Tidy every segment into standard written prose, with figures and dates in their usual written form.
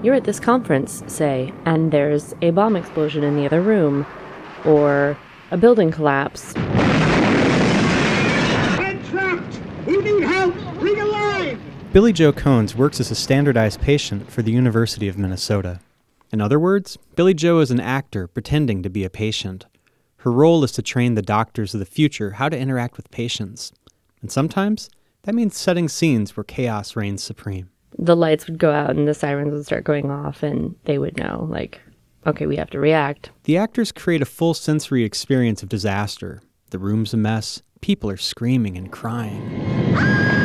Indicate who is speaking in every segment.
Speaker 1: you're at this conference, say, and there's a bomb explosion in the other room, or a building collapse.
Speaker 2: We're trapped! We need help! Bring a line!
Speaker 3: Billie Jo Cones works as a standardized patient for the University of Minnesota. In other words, Billie Jo is an actor pretending to be a patient. Her role is to train the doctors of the future how to interact with patients. And sometimes, that means setting scenes where chaos reigns supreme.
Speaker 1: The lights would go out and the sirens would start going off, and they would know, like, okay, we have to react.
Speaker 3: The actors create a full sensory experience of disaster. The room's a mess. People are screaming and crying.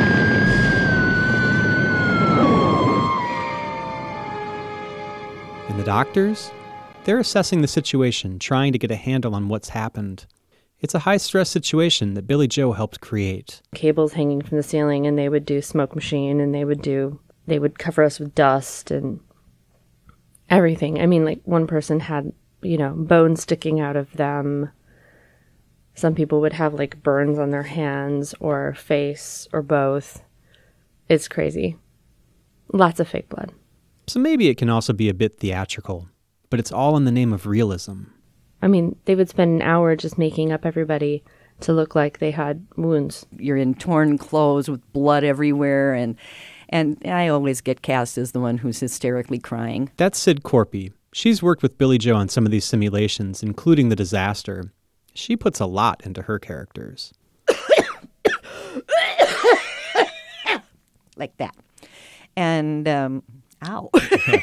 Speaker 3: And the doctors? They're assessing the situation, trying to get a handle on what's happened. It's a high-stress situation that Billie Jo helped create.
Speaker 1: Cables hanging from the ceiling, and they would do smoke machine, and they would cover us with dust and everything. I mean, like, one person had, bones sticking out of them. Some people would have, like, burns on their hands or face or both. It's crazy. Lots of fake blood.
Speaker 3: So maybe it can also be a bit theatrical, but it's all in the name of realism.
Speaker 1: I mean, they would spend an hour just making up everybody to look like they had wounds.
Speaker 4: You're in torn clothes with blood everywhere, and I always get cast as the one who's hysterically crying.
Speaker 3: That's Sid Corpy. She's worked with Billie Jo on some of these simulations, including The Disaster. She puts a lot into her characters.
Speaker 4: Like that. And, ow.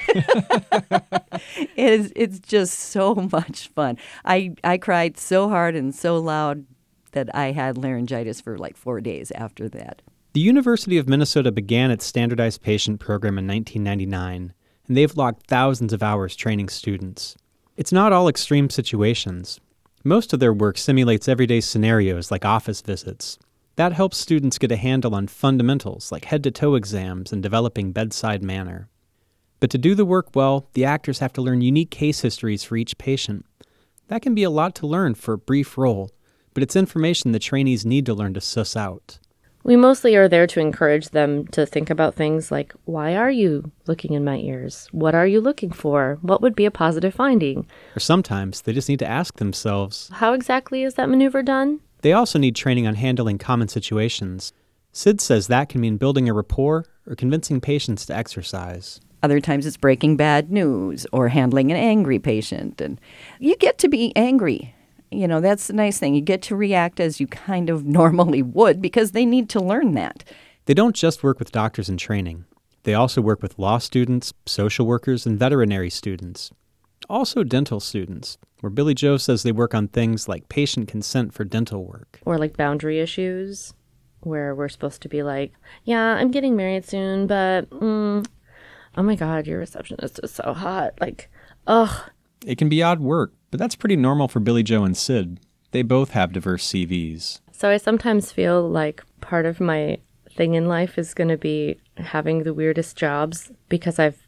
Speaker 4: It's just so much fun. I cried so hard and so loud that I had laryngitis for like 4 days after that.
Speaker 3: The University of Minnesota began its standardized patient program in 1999, and they've logged thousands of hours training students. It's not all extreme situations. Most of their work simulates everyday scenarios like office visits. That helps students get a handle on fundamentals like head-to-toe exams and developing bedside manner. But to do the work well, the actors have to learn unique case histories for each patient. That can be a lot to learn for a brief role, but it's information the trainees need to learn to suss out.
Speaker 1: We mostly are there to encourage them to think about things like, why are you looking in my ears? What are you looking for? What would be a positive finding?
Speaker 3: Or sometimes they just need to ask themselves,
Speaker 1: how exactly is that maneuver done?
Speaker 3: They also need training on handling common situations. Sid says that can mean building a rapport or convincing patients to exercise.
Speaker 4: Other times it's breaking bad news or handling an angry patient. And you get to be angry. That's the nice thing. You get to react as you kind of normally would because they need to learn that.
Speaker 3: They don't just work with doctors in training. They also work with law students, social workers, and veterinary students. Also dental students, where Billie Jo says they work on things like patient consent for dental work.
Speaker 1: Or like boundary issues, where we're supposed to be like, yeah, I'm getting married soon, but, oh my God, your receptionist is so hot. Like, ugh.
Speaker 3: It can be odd work, but that's pretty normal for Billie Jo and Sid. They both have diverse CVs.
Speaker 1: So I sometimes feel like part of my thing in life is going to be having the weirdest jobs because I've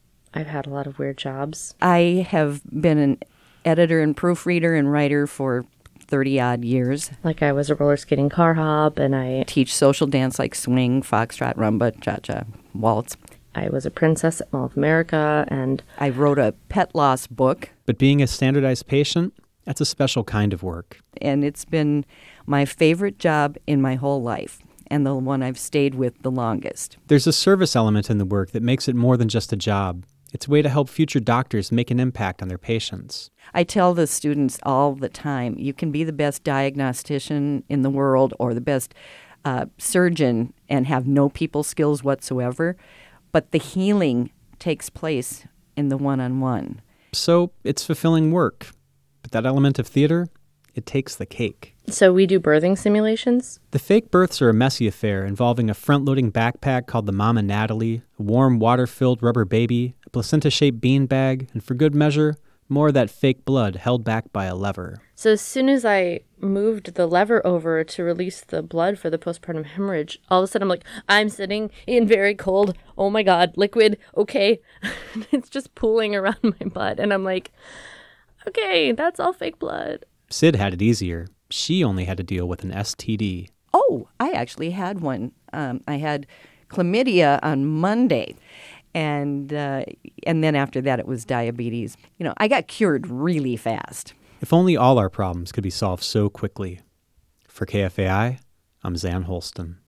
Speaker 1: had a lot of weird jobs.
Speaker 4: I have been an editor and proofreader and writer for 30-odd years.
Speaker 1: Like I was a roller skating car hop, and I
Speaker 4: teach social dance like swing, foxtrot, rumba, cha-cha, waltz.
Speaker 1: I was a princess at Mall of America, and
Speaker 4: I wrote a pet loss book.
Speaker 3: But being a standardized patient, that's a special kind of work.
Speaker 4: And it's been my favorite job in my whole life, and the one I've stayed with the longest.
Speaker 3: There's a service element in the work that makes it more than just a job. It's a way to help future doctors make an impact on their patients.
Speaker 4: I tell the students all the time, you can be the best diagnostician in the world or the best surgeon and have no people skills whatsoever, but the healing takes place in the one-on-one.
Speaker 3: So it's fulfilling work. But that element of theater, it takes the cake.
Speaker 1: So we do birthing simulations?
Speaker 3: The fake births are a messy affair involving a front-loading backpack called the Mama Natalie, a warm, water-filled rubber baby, a placenta-shaped beanbag, and for good measure, more of that fake blood held back by a lever.
Speaker 1: So as soon as I moved the lever over to release the blood for the postpartum hemorrhage, all of a sudden I'm like, I'm sitting in very cold, oh my God, liquid, okay. It's just pooling around my butt. And I'm like, okay, that's all fake blood.
Speaker 3: Sid had it easier. She only had to deal with an STD.
Speaker 4: Oh, I actually had one. I had chlamydia on Monday. And then after that, it was diabetes. I got cured really fast.
Speaker 3: If only all our problems could be solved so quickly. For KFAI, I'm Zan Holston.